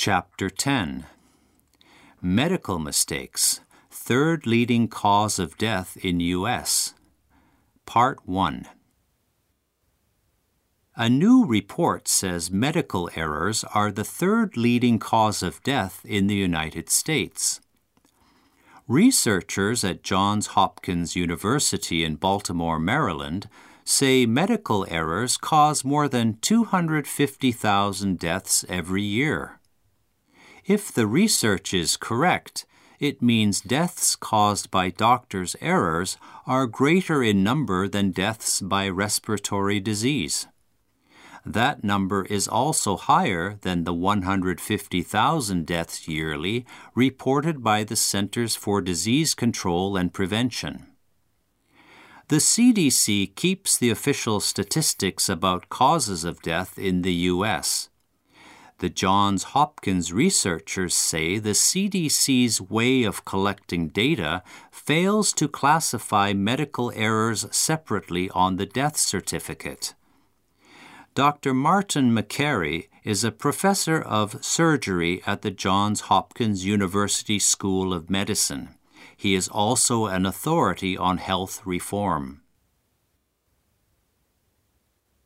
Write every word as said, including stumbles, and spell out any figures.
Chapter ten. Medical Mistakes, Third Leading Cause of Death in U S Part one. A new report says medical errors are the third leading cause of death in the United States. Researchers at Johns Hopkins University in Baltimore, Maryland, say medical errors cause more than two hundred fifty thousand deaths every year. If the research is correct, it means deaths caused by doctors' errors are greater in number than deaths by respiratory disease. That number is also higher than the one hundred fifty thousand deaths yearly reported by the Centers for Disease Control and Prevention. The C D C keeps the official statistics about causes of death in the U S The Johns Hopkins researchers say the C D C's way of collecting data fails to classify medical errors separately on the death certificate. Doctor Martin Makary is a professor of surgery at the Johns Hopkins University School of Medicine. He is also an authority on health reform.